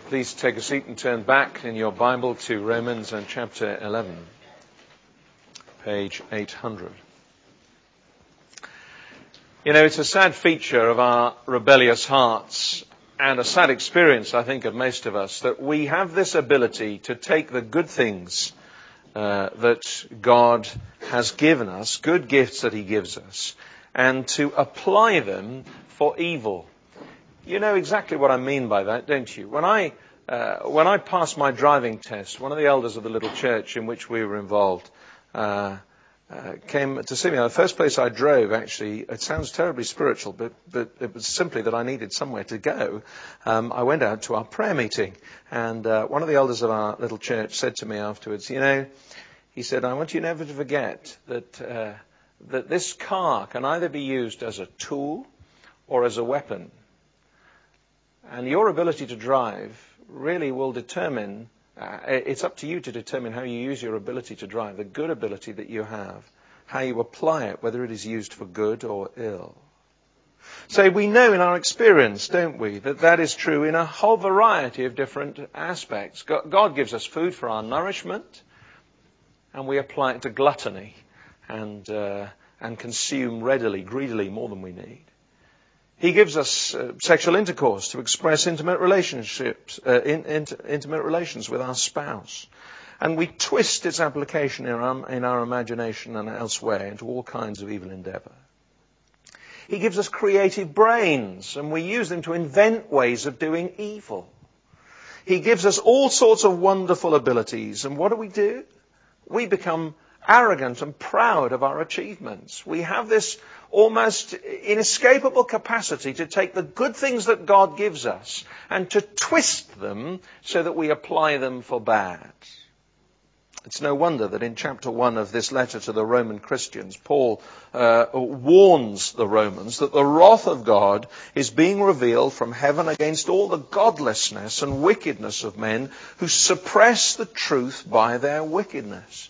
Please take a seat and turn back in your Bible to Romans and chapter 11, page 800. You know, it's a sad feature of our rebellious hearts and a sad experience, I think, of most of us, that we have this ability to take the good things that God has given us, good gifts that He gives us, and to apply them for evil. You know exactly what I mean by that, don't you? When I passed my driving test, one of the elders of the little church in which we were involved came to see me. The first place I drove, actually, it sounds terribly spiritual, but it was simply that I needed somewhere to go. I went out to our prayer meeting, and one of the elders of our little church said to me afterwards, you know, he said, I want you never to forget that this car can either be used as a tool or as a weapon. And your ability to drive really will determine, it's up to you to determine how you use your ability to drive, the good ability that you have, how you apply it, whether it is used for good or ill. So we know in our experience, don't we, that is true in a whole variety of different aspects. God gives us food for our nourishment, and we apply it to gluttony and consume readily, greedily, more than we need. He gives us sexual intercourse to express intimate relationships, intimate relations with our spouse. And we twist its application in our imagination and elsewhere into all kinds of evil endeavor. He gives us creative brains, and we use them to invent ways of doing evil. He gives us all sorts of wonderful abilities, and what do? We become arrogant and proud of our achievements. We have this almost inescapable capacity to take the good things that God gives us and to twist them so that we apply them for bad. It's no wonder that in chapter 1 of this letter to the Roman Christians, Paul warns the Romans that the wrath of God is being revealed from heaven against all the godlessness and wickedness of men who suppress the truth by their wickedness.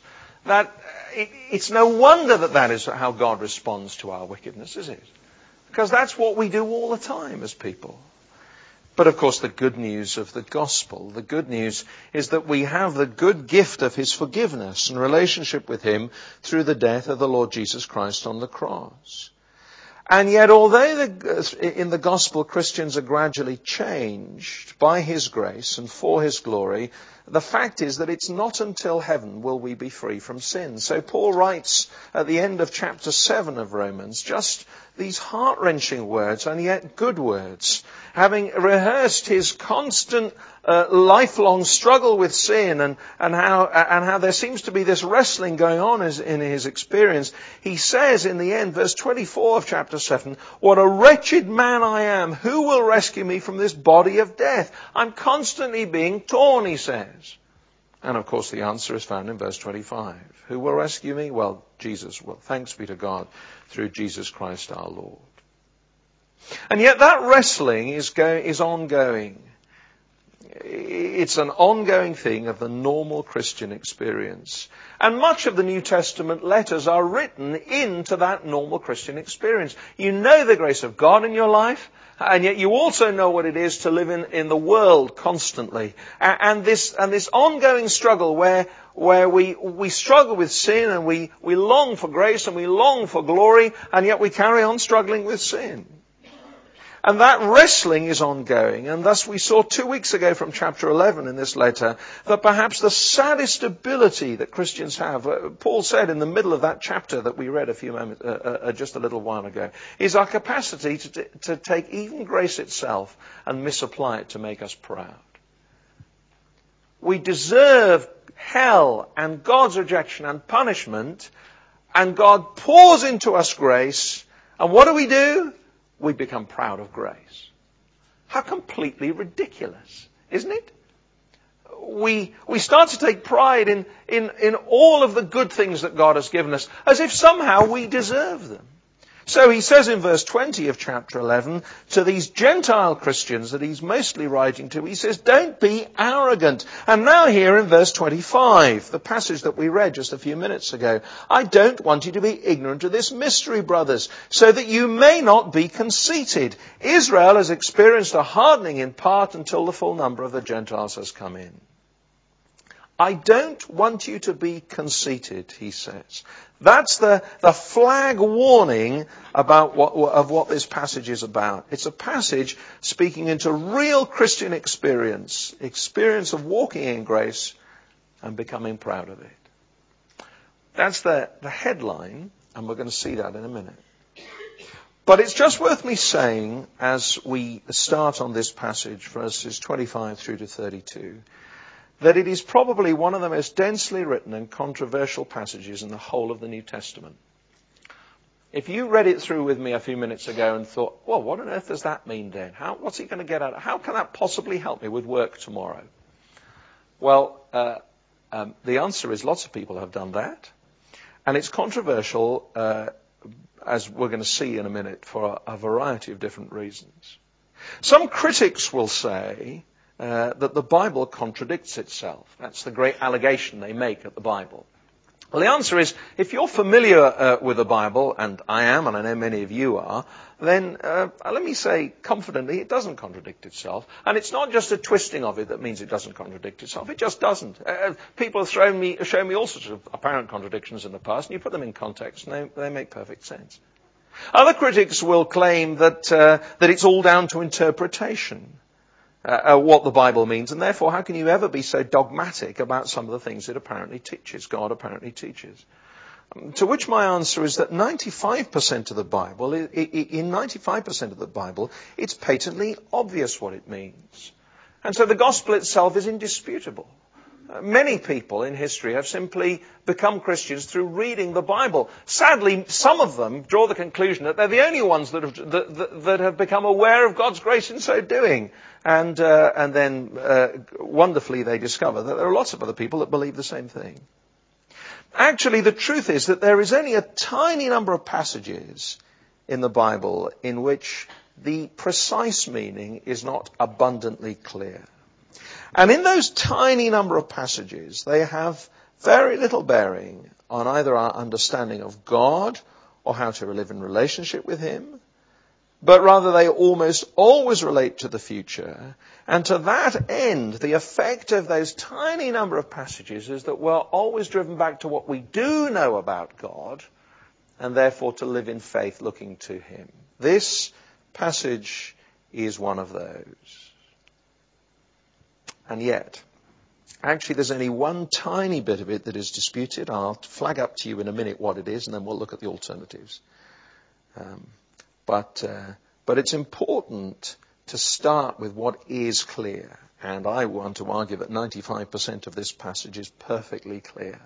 It's no wonder that is how God responds to our wickedness, is it? Because that's what we do all the time as people. But of course, the good news of the gospel, the good news is that we have the good gift of His forgiveness and relationship with Him through the death of the Lord Jesus Christ on the cross. And yet, although in the gospel Christians are gradually changed by His grace and for His glory, the fact is that it's not until heaven will we be free from sin. So Paul writes at the end of chapter 7 of Romans just these heart-wrenching words, and yet good words. Having rehearsed his constant lifelong struggle with sin and how there seems to be this wrestling going on in his experience, he says in the end, verse 24 of chapter 7, what a wretched man I am. Who will rescue me from this body of death? I'm constantly being torn, he says. And of course the answer is found in verse 25. Who will rescue me? Well, Jesus will. Thanks be to God through Jesus Christ our Lord. And yet that wrestling is ongoing. It's an ongoing thing of the normal Christian experience. And much of the New Testament letters are written into that normal Christian experience. You know the grace of God in your life, and yet you also know what it is to live in the world constantly. And this ongoing struggle where we struggle with sin and we long for grace and we long for glory, and yet we carry on struggling with sin. And that wrestling is ongoing. And thus we saw 2 weeks ago from chapter 11 in this letter that perhaps the saddest ability that Christians have, Paul said in the middle of that chapter that we read just a little while ago, is our capacity to take even grace itself and misapply it to make us proud. We deserve hell and God's rejection and punishment, and God pours into us grace. And what do? We become proud of grace. How completely ridiculous, isn't it? We start to take pride in all of the good things that God has given us, as if somehow we deserve them. So he says in verse 20 of chapter 11 to these Gentile Christians that he's mostly writing to, he says, don't be arrogant. And now here in verse 25, the passage that we read just a few minutes ago, I don't want you to be ignorant of this mystery, brothers, so that you may not be conceited. Israel has experienced a hardening in part until the full number of the Gentiles has come in. I don't want you to be conceited, he says. That's the flag warning about what this passage is about. It's a passage speaking into real Christian experience of walking in grace and becoming proud of it. That's the headline, and we're going to see that in a minute. But it's just worth me saying, as we start on this passage, verses 25 through to 32, that it is probably one of the most densely written and controversial passages in the whole of the New Testament. If you read it through with me a few minutes ago and thought, well, what on earth does that mean then? What's he going to get out of it? How can that possibly help me with work tomorrow? Well, the answer is lots of people have done that. And it's controversial, as we're going to see in a minute, for a variety of different reasons. Some critics will say that the Bible contradicts itself. That's the great allegation they make at the Bible. Well, the answer is, if you're familiar with the Bible, and I am, and I know many of you are, then let me say confidently, it doesn't contradict itself. And it's not just a twisting of it that means it doesn't contradict itself. It just doesn't. People have shown me all sorts of apparent contradictions in the past, and you put them in context, and they make perfect sense. Other critics will claim that it's all down to interpretation. What the Bible means, and therefore how can you ever be so dogmatic about some of the things it apparently teaches, God apparently teaches? To which my answer is that 95% of the Bible, in 95% of the Bible, it's patently obvious what it means. And so the gospel itself is indisputable. Many people in history have simply become Christians through reading the Bible. Sadly, some of them draw the conclusion that they're the only ones that have become aware of God's grace in so doing. And then wonderfully they discover that there are lots of other people that believe the same thing. Actually, the truth is that there is only a tiny number of passages in the Bible in which the precise meaning is not abundantly clear. And in those tiny number of passages, they have very little bearing on either our understanding of God or how to live in relationship with Him, but rather they almost always relate to the future. And to that end, the effect of those tiny number of passages is that we're always driven back to what we do know about God, and therefore to live in faith looking to Him. This passage is one of those. And yet, actually there's only one tiny bit of it that is disputed. I'll flag up to you in a minute what it is, and then we'll look at the alternatives. But it's important to start with what is clear. And I want to argue that 95% of this passage is perfectly clear.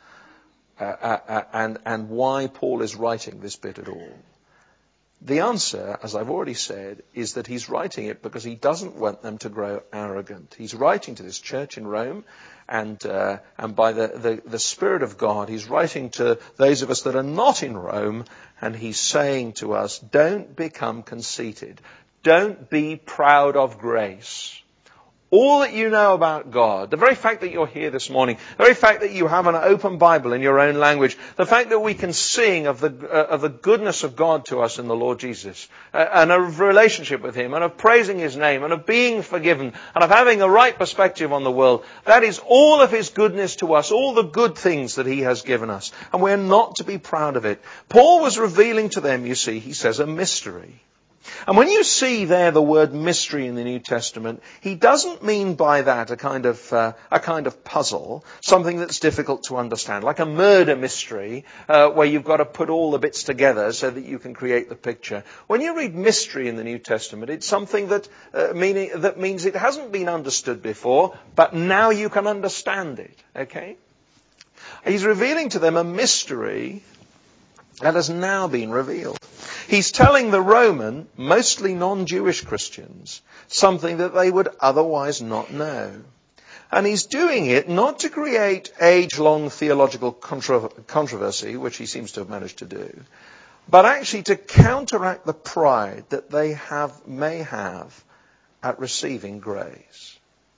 And why Paul is writing this bit at all. The answer, as I've already said, is that he's writing it because he doesn't want them to grow arrogant. He's writing to this church in Rome, and by the Spirit of God, he's writing to those of us that are not in Rome, and he's saying to us, don't become conceited. Don't be proud of grace. All that you know about God, the very fact that you're here this morning, the very fact that you have an open Bible in your own language, the fact that we can sing of the goodness of God to us in the Lord Jesus, and of relationship with Him, and of praising His name, and of being forgiven, and of having a right perspective on the world, that is all of His goodness to us, all the good things that He has given us, and we're not to be proud of it. Paul was revealing to them, you see, he says, a mystery. And when you see there the word mystery in the New Testament, he doesn't mean by that a kind of puzzle, something that's difficult to understand, like a murder mystery, where you've got to put all the bits together so that you can create the picture. When you read mystery in the New Testament, it's something that means it hasn't been understood before, but now you can understand it. Okay? He's revealing to them a mystery that has now been revealed. He's telling the Roman, mostly non-Jewish Christians, something that they would otherwise not know. And he's doing it not to create age-long theological controversy, which he seems to have managed to do, but actually to counteract the pride that they may have at receiving grace.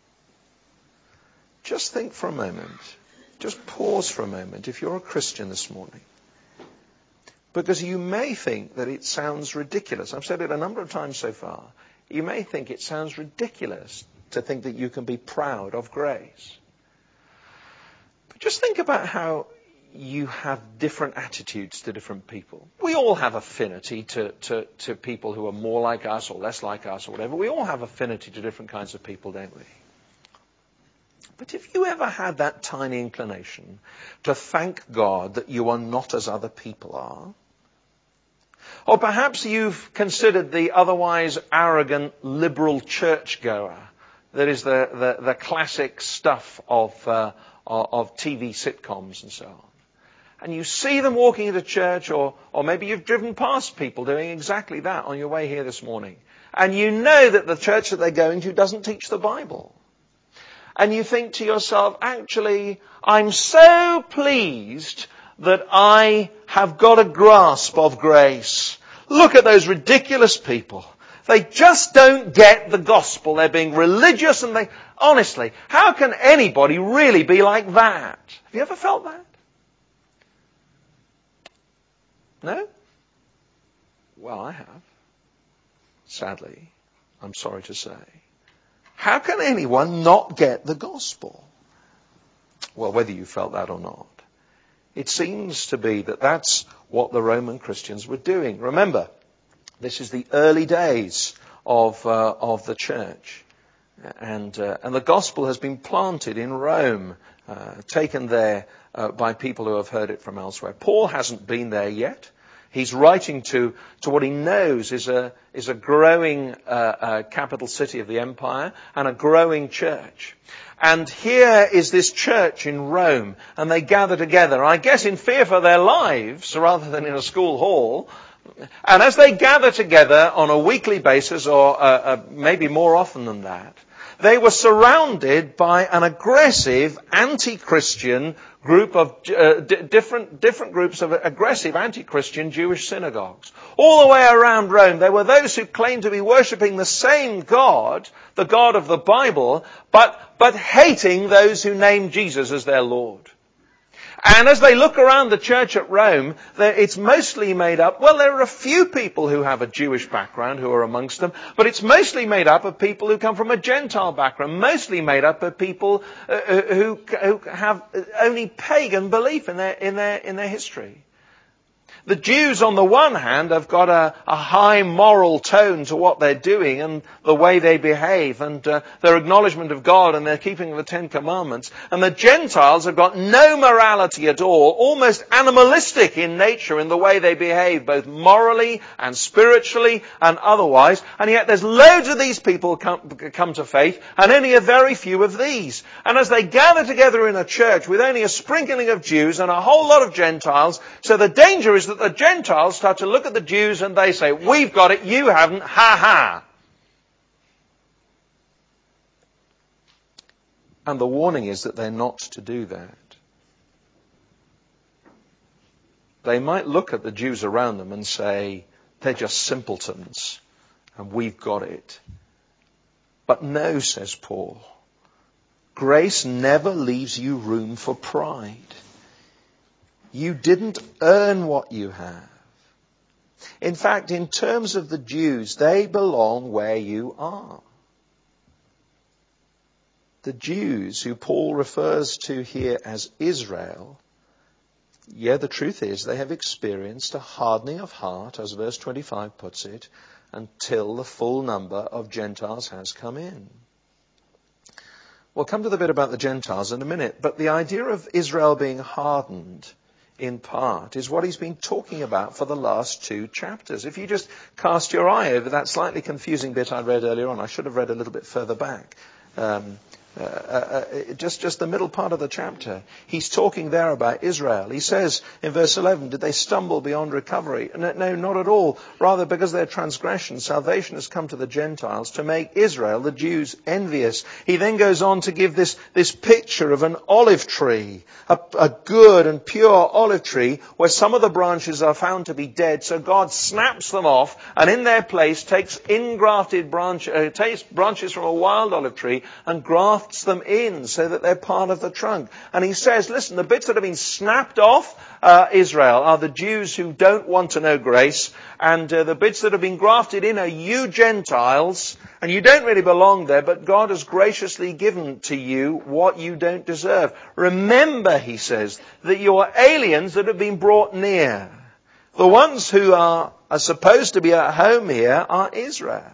Just think for a moment. Just pause for a moment if you're a Christian this morning. Because you may think that it sounds ridiculous. I've said it a number of times so far. You may think it sounds ridiculous to think that you can be proud of grace. But just think about how you have different attitudes to different people. We all have affinity to people who are more like us or less like us or whatever. We all have affinity to different kinds of people, don't we? But if you ever had that tiny inclination to thank God that you are not as other people are, or perhaps you've considered the otherwise arrogant liberal churchgoer that is the classic stuff of TV sitcoms and so on, and you see them walking into church, or maybe you've driven past people doing exactly that on your way here this morning, and you know that the church that they're going to doesn't teach the Bible. And you think to yourself, actually, I'm so pleased that I have got a grasp of grace. Look at those ridiculous people. They just don't get the gospel. They're being religious and honestly, how can anybody really be like that? Have you ever felt that? No? Well, I have. Sadly, I'm sorry to say. How can anyone not get the gospel? Well, whether you felt that or not, it seems to be that that's what the Roman Christians were doing. Remember, this is the early days of the church, and the gospel has been planted in Rome, taken there by people who have heard it from elsewhere. Paul hasn't been there yet. He's writing to what he knows is a growing capital city of the empire and a growing church. And here is this church in Rome, and they gather together, I guess in fear for their lives rather than in a school hall. And as they gather together on a weekly basis, or maybe more often than that, they were surrounded by an aggressive anti-Christian group of different groups of aggressive anti-Christian Jewish synagogues. All the way around Rome, there were those who claimed to be worshipping the same God, the God of the Bible, but hating those who named Jesus as their Lord. And as they look around the church at Rome, it's mostly made up, well, there are a few people who have a Jewish background who are amongst them, but it's mostly made up of people who come from a Gentile background, mostly made up of people who have only pagan belief in their history. The Jews, on the one hand, have got a high moral tone to what they're doing and the way they behave and their acknowledgement of God and their keeping of the Ten Commandments. And the Gentiles have got no morality at all, almost animalistic in nature in the way they behave, both morally and spiritually and otherwise. And yet there's loads of these people come to faith and only a very few of these. And as they gather together in a church with only a sprinkling of Jews and a whole lot of Gentiles, so the danger is that the Gentiles start to look at the Jews and they say, we've got it, you haven't, ha ha. And the warning is that they're not to do that. They might look at the Jews around them and say, they're just simpletons and we've got it. But no, says Paul, grace never leaves you room for pride. You didn't earn what you have. In fact, in terms of the Jews, they belong where you are. The Jews, who Paul refers to here as Israel, the truth is they have experienced a hardening of heart, as verse 25 puts it, until the full number of Gentiles has come in. We'll come to the bit about the Gentiles in a minute, but the idea of Israel being hardened in part is what he's been talking about for the last 2 chapters. If you just cast your eye over that slightly confusing bit I read earlier on, I should have read a little bit further back. just the middle part of the chapter. He's talking there about Israel. He says in verse 11, did they stumble beyond recovery? No, not at all. Rather, because of their transgression, salvation has come to the Gentiles to make Israel, the Jews, envious. He then goes on to give this picture of an olive tree, a good and pure olive tree, where some of the branches are found to be dead. So God snaps them off and in their place takes ingrafted takes branches from a wild olive tree and grafts them in so that they're part of the trunk. And he says, listen, the bits that have been snapped off Israel are the Jews who don't want to know grace, and the bits that have been grafted in are you Gentiles, and you don't really belong there, but God has graciously given to you what you don't deserve. Remember, he says, that you are aliens that have been brought near. The ones who are supposed to be at home here are Israel.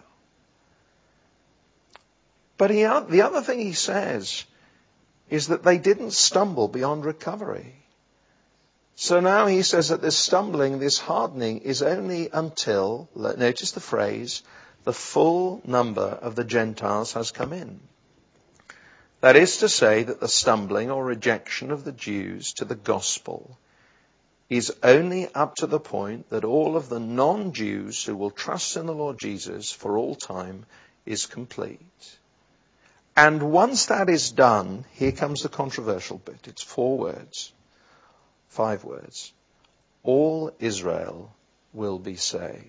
But the other thing he says is that they didn't stumble beyond recovery. So now he says that this stumbling, this hardening is only until, notice the phrase, the full number of the Gentiles has come in. That is to say that the stumbling or rejection of the Jews to the gospel is only up to the point that all of the non-Jews who will trust in the Lord Jesus for all time is complete. And once that is done, here comes the controversial bit. It's 4 words, 5 words. All Israel will be saved.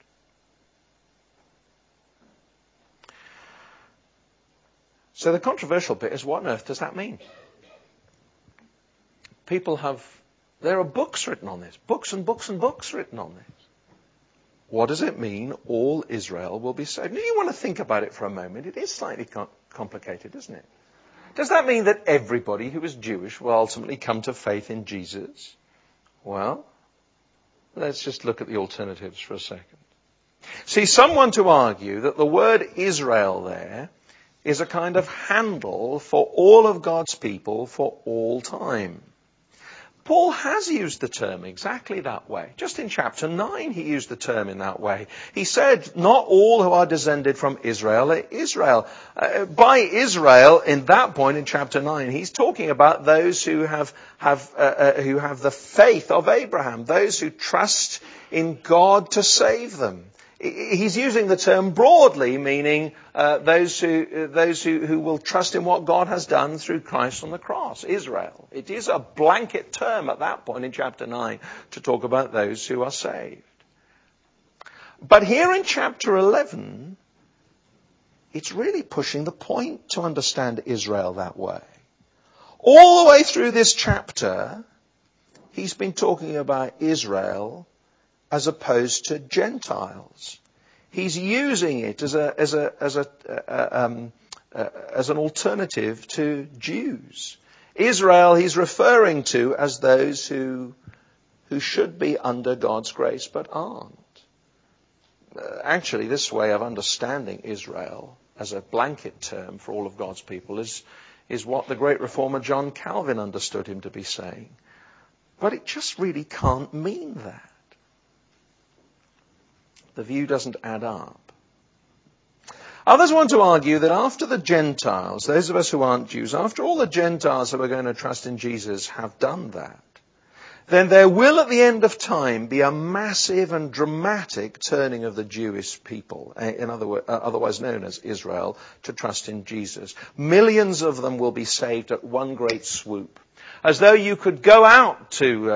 So the controversial bit is, what on earth does that mean? There are books written on this. Books and books and books written on this. What does it mean, all Israel will be saved? Now, you want to think about it for a moment. It is slightly complicated, isn't it? Does that mean that everybody who is Jewish will ultimately come to faith in Jesus? Well, let's just look at the alternatives for a second. See, some want to argue that the word Israel there is a kind of handle for all of God's people for all time. Paul has used the term exactly that way. Just in chapter 9 he used the term in that way. He said, not all who are descended from Israel are Israel. By Israel, in that point in chapter 9, he's talking about those who have the faith of Abraham, those who trust in God to save them. He's using the term broadly, meaning those who will trust in what God has done through Christ on the cross, Israel. It is a blanket term at that point in chapter 9 to talk about those who are saved. But here in chapter 11, it's really pushing the point to understand Israel that way. All the way through this chapter, he's been talking about Israel as opposed to Gentiles. He's using it as an alternative to Jews. Israel he's referring to as those who should be under God's grace but aren't. Actually, this way of understanding Israel as a blanket term for all of God's people is what the great reformer John Calvin understood him to be saying. But it just really can't mean that. The view doesn't add up. Others want to argue that after the Gentiles, those of us who aren't Jews, after all the Gentiles who are going to trust in Jesus have done that, then there will at the end of time be a massive and dramatic turning of the Jewish people, in other words, otherwise known as Israel, to trust in Jesus. Millions of them will be saved at one great swoop. As though you could go out to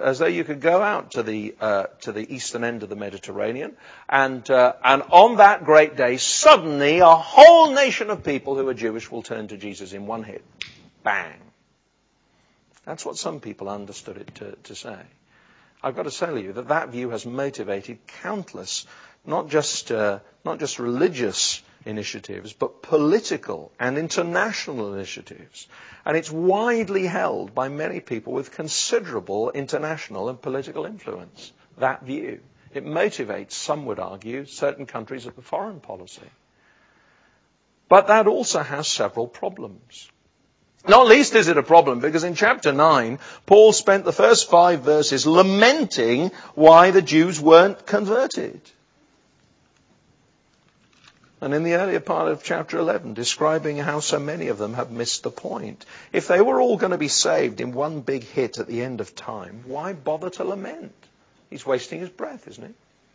the eastern end of the Mediterranean, and on that great day, suddenly a whole nation of people who are Jewish will turn to Jesus in one hit. Bang. That's what some people understood it to say. I've got to tell you that view has motivated countless, not just religious initiatives, but political and international initiatives. And it's widely held by many people with considerable international and political influence, that view. It motivates, some would argue, certain countries of the foreign policy. But that also has several problems. Not least is it a problem because in chapter 9, Paul spent the first 5 verses lamenting why the Jews weren't converted. And in the earlier part of chapter 11, describing how so many of them have missed the point. If they were all going to be saved in one big hit at the end of time, why bother to lament? He's wasting his breath, isn't he?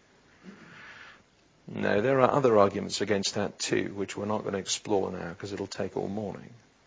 No, there are other arguments against that too, which we're not going to explore now because it'll take all morning.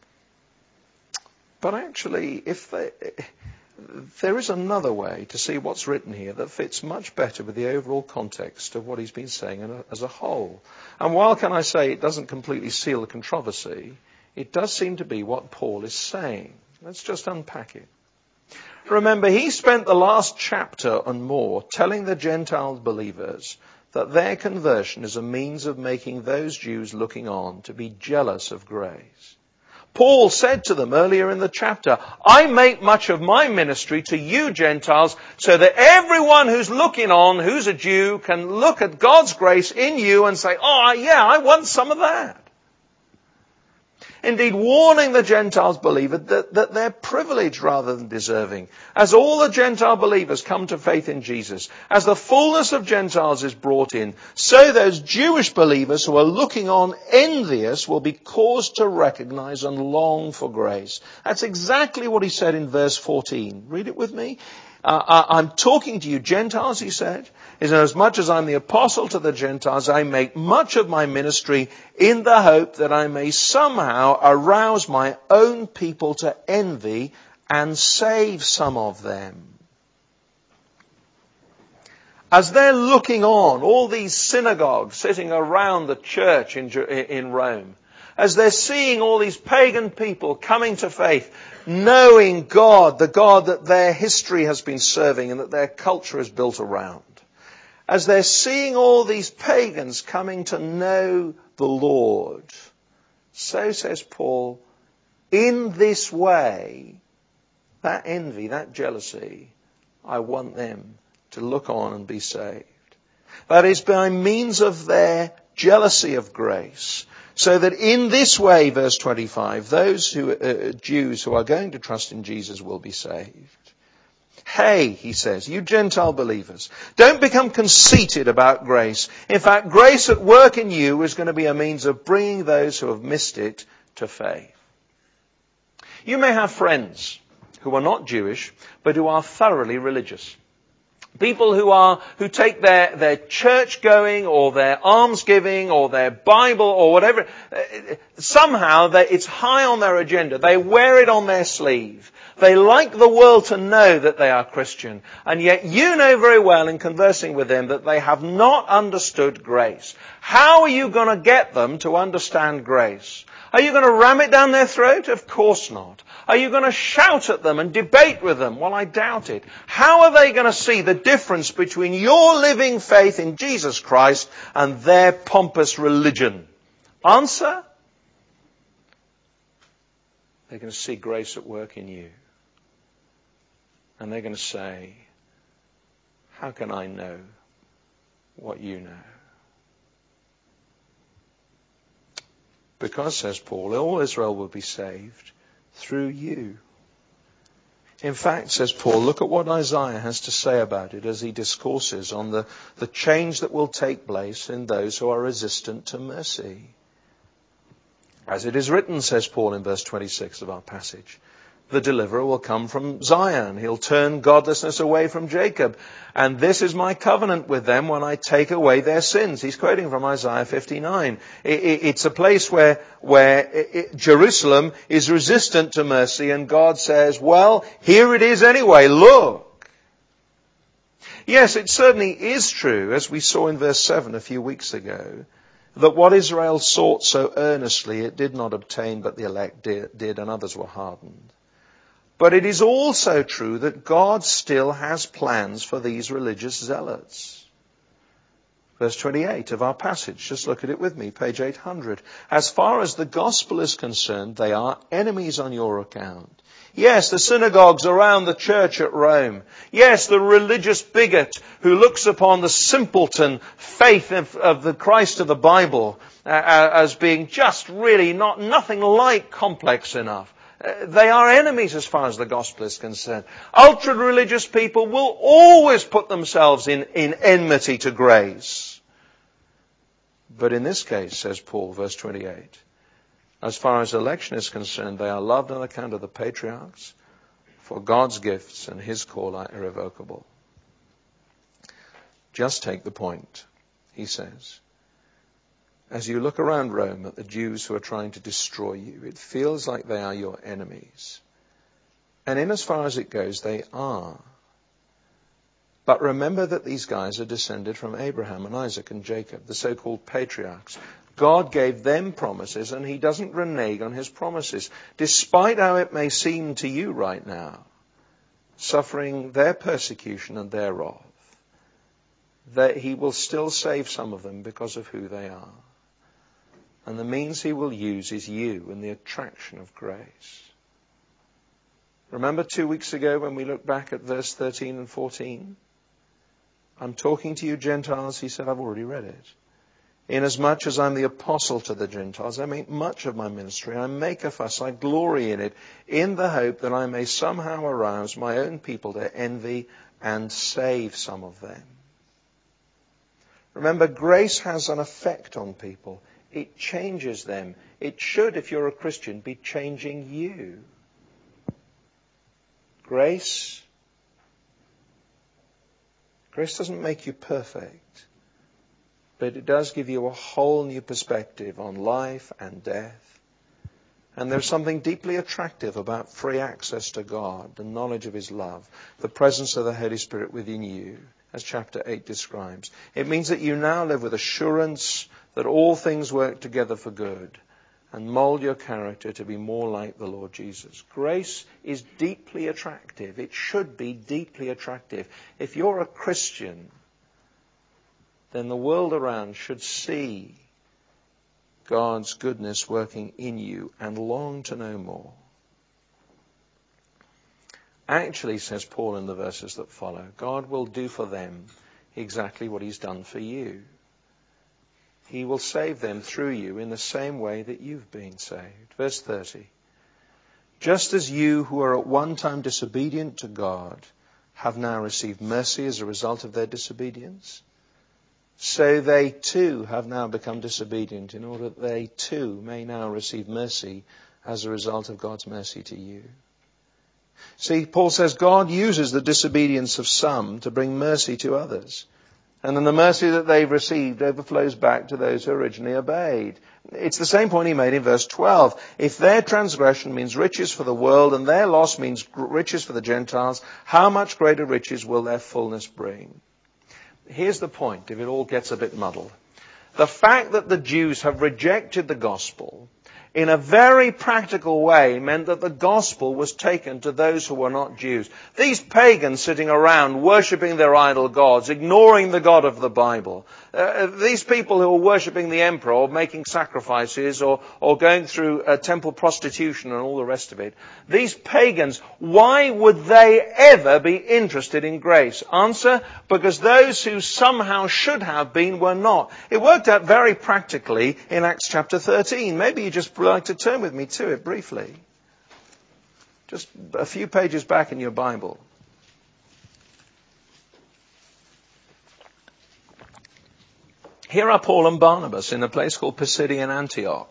But actually, there is another way to see what's written here that fits much better with the overall context of what he's been saying as a whole. And while, can I say, it doesn't completely seal the controversy, it does seem to be what Paul is saying. Let's just unpack it. Remember, he spent the last chapter and more telling the Gentile believers that their conversion is a means of making those Jews looking on to be jealous of grace. Paul said to them earlier in the chapter, I make much of my ministry to you Gentiles so that everyone who's looking on, who's a Jew, can look at God's grace in you and say, oh yeah, I want some of that. Indeed, warning the Gentiles believers that they're privileged rather than deserving. As all the Gentile believers come to faith in Jesus, as the fullness of Gentiles is brought in, so those Jewish believers who are looking on envious will be caused to recognize and long for grace. That's exactly what he said in verse 14. Read it with me. I'm talking to you Gentiles, he said, as much as I'm the apostle to the Gentiles, I make much of my ministry in the hope that I may somehow arouse my own people to envy and save some of them. As they're looking on, all these synagogues sitting around the church in Rome, as they're seeing all these pagan people coming to faith, knowing God, the God that their history has been serving and that their culture is built around. As they're seeing all these pagans coming to know the Lord, so says Paul, in this way, that envy, that jealousy, I want them to look on and be saved. That is by means of their jealousy of grace. So that in this way, verse 25, those Jews who are going to trust in Jesus will be saved. Hey, he says, you Gentile believers, don't become conceited about grace. In fact, grace at work in you is going to be a means of bringing those who have missed it to faith. You may have friends who are not Jewish, but who are thoroughly religious. People who take their church going or their alms giving or their Bible or whatever, somehow it's high on their agenda. They wear it on their sleeve. They like the world to know that they are Christian. And yet you know very well in conversing with them that they have not understood grace. How are you going to get them to understand grace? Are you going to ram it down their throat? Of course not. Are you going to shout at them and debate with them? Well, I doubt it. How are they going to see the difference between your living faith in Jesus Christ and their pompous religion? Answer? They're going to see grace at work in you. And they're going to say, how can I know what you know? Because, says Paul, all Israel will be saved through you. In fact, says Paul, look at what Isaiah has to say about it as he discourses on the change that will take place in those who are resistant to mercy. As it is written, says Paul in verse 26 of our passage, the deliverer will come from Zion. He'll turn godlessness away from Jacob. And this is my covenant with them when I take away their sins. He's quoting from Isaiah 59. It's a place where Jerusalem is resistant to mercy, and God says, well, here it is anyway, look. Yes, it certainly is true, as we saw in verse 7 a few weeks ago, that what Israel sought so earnestly it did not obtain, but the elect did, and others were hardened. But it is also true that God still has plans for these religious zealots. Verse 28 of our passage, just look at it with me, page 800. As far as the gospel is concerned, they are enemies on your account. Yes, the synagogues around the church at Rome. Yes, the religious bigot who looks upon the simpleton faith of the Christ of the Bible as being just really nothing like complex enough. They are enemies as far as the gospel is concerned. Ultra-religious people will always put themselves in enmity to grace. But in this case, says Paul, verse 28, as far as election is concerned, they are loved on account of the patriarchs, for God's gifts and his call are irrevocable. Just take the point, he says. As you look around Rome at the Jews who are trying to destroy you, it feels like they are your enemies. And in as far as it goes, they are. But remember that these guys are descended from Abraham and Isaac and Jacob, the so-called patriarchs. God gave them promises, and he doesn't renege on his promises, despite how it may seem to you right now, suffering their persecution and their wrath, that he will still save some of them because of who they are. And the means he will use is you and the attraction of grace. Remember 2 weeks ago when we looked back at verse 13 and 14? I'm talking to you Gentiles, he said, I've already read it. Inasmuch as I'm the apostle to the Gentiles, I make much of my ministry. I make a fuss, I glory in it, in the hope that I may somehow arouse my own people to envy and save some of them. Remember, grace has an effect on people. It changes them. It should, if you're a Christian, be changing you. Grace doesn't make you perfect, but it does give you a whole new perspective on life and death. And there's something deeply attractive about free access to God, the knowledge of his love, the presence of the Holy Spirit within you, as chapter 8 describes. It means that you now live with assurance that all things work together for good and mold your character to be more like the Lord Jesus. Grace is deeply attractive. It should be deeply attractive. If you're a Christian, then the world around should see God's goodness working in you and long to know more. Actually, says Paul in the verses that follow, God will do for them exactly what he's done for you. He will save them through you in the same way that you've been saved. Verse 30. Just as you who are at one time disobedient to God have now received mercy as a result of their disobedience, so they too have now become disobedient in order that they too may now receive mercy as a result of God's mercy to you. See, Paul says God uses the disobedience of some to bring mercy to others. And then the mercy that they've received overflows back to those who originally obeyed. It's the same point he made in verse 12. If their transgression means riches for the world and their loss means riches for the Gentiles, how much greater riches will their fullness bring? Here's the point, if it all gets a bit muddled. The fact that the Jews have rejected the gospel in a very practical way meant that the gospel was taken to those who were not Jews. These pagans sitting around worshipping their idol gods, ignoring the God of the Bible. These people who were worshipping the emperor or making sacrifices or going through temple prostitution and all the rest of it. These pagans, why would they ever be interested in grace? Answer, because those who somehow should have been were not. It worked out very practically in Acts chapter 13. Maybe you just like to turn with me to it briefly. Just a few pages back in your Bible. Here are Paul and Barnabas in a place called Pisidian Antioch.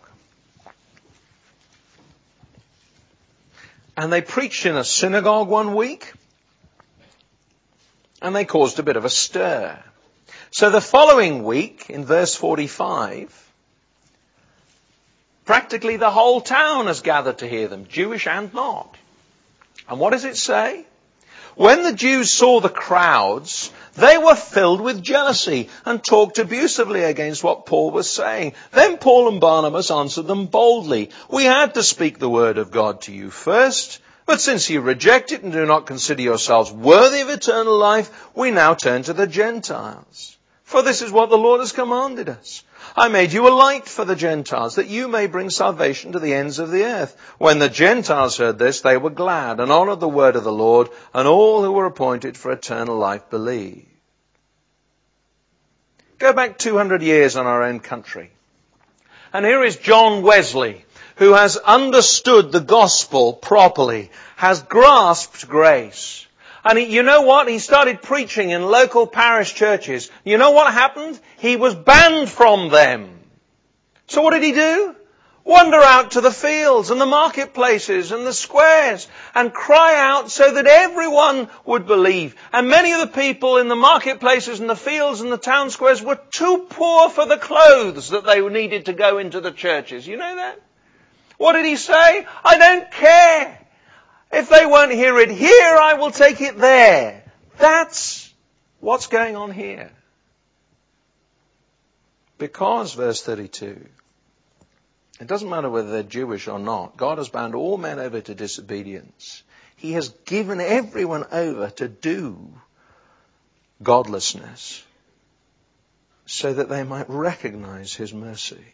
And they preached in a synagogue one week, and they caused a bit of a stir. So the following week, in verse 45, practically the whole town has gathered to hear them, Jewish and not. And what does it say? When the Jews saw the crowds, they were filled with jealousy and talked abusively against what Paul was saying. Then Paul and Barnabas answered them boldly. We had to speak the word of God to you first, but since you reject it and do not consider yourselves worthy of eternal life, we now turn to the Gentiles. For this is what the Lord has commanded us. I made you a light for the Gentiles, that you may bring salvation to the ends of the earth. When the Gentiles heard this, they were glad and honored the word of the Lord, and all who were appointed for eternal life believed. Go back 200 years on our own country. And here is John Wesley, who has understood the gospel properly, has grasped grace. And you know what? He started preaching in local parish churches. You know what happened? He was banned from them. So what did he do? Wander out to the fields and the marketplaces and the squares and cry out so that everyone would believe. And many of the people in the marketplaces and the fields and the town squares were too poor for the clothes that they needed to go into the churches. You know that? What did he say? I don't care. If they won't hear it here, I will take it there. That's what's going on here. Because, verse 32, it doesn't matter whether they're Jewish or not. God has bound all men over to disobedience. He has given everyone over to do godlessness so that they might recognize His mercy.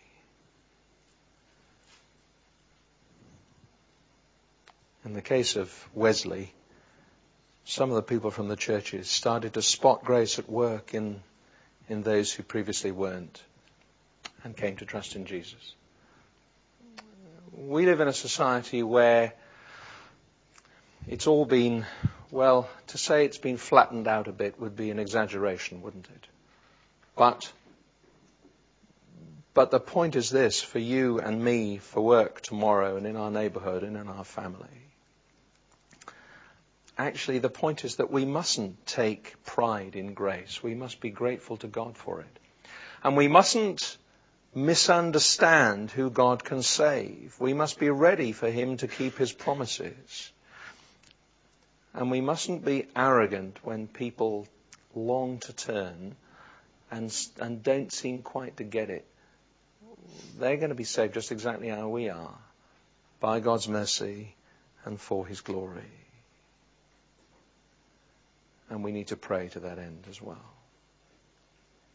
In the case of Wesley, some of the people from the churches started to spot grace at work in those who previously weren't and came to trust in Jesus. We live in a society where it's all been, well, to say it's been flattened out a bit would be an exaggeration, wouldn't it? But the point is this, for you and me, for work tomorrow and in our neighborhood and in our family. Actually, the point is that we mustn't take pride in grace. We must be grateful to God for it. And we mustn't misunderstand who God can save. We must be ready for Him to keep His promises. And we mustn't be arrogant when people long to turn and don't seem quite to get it. They're going to be saved just exactly how we are, by God's mercy and for His glory. And we need to pray to that end as well.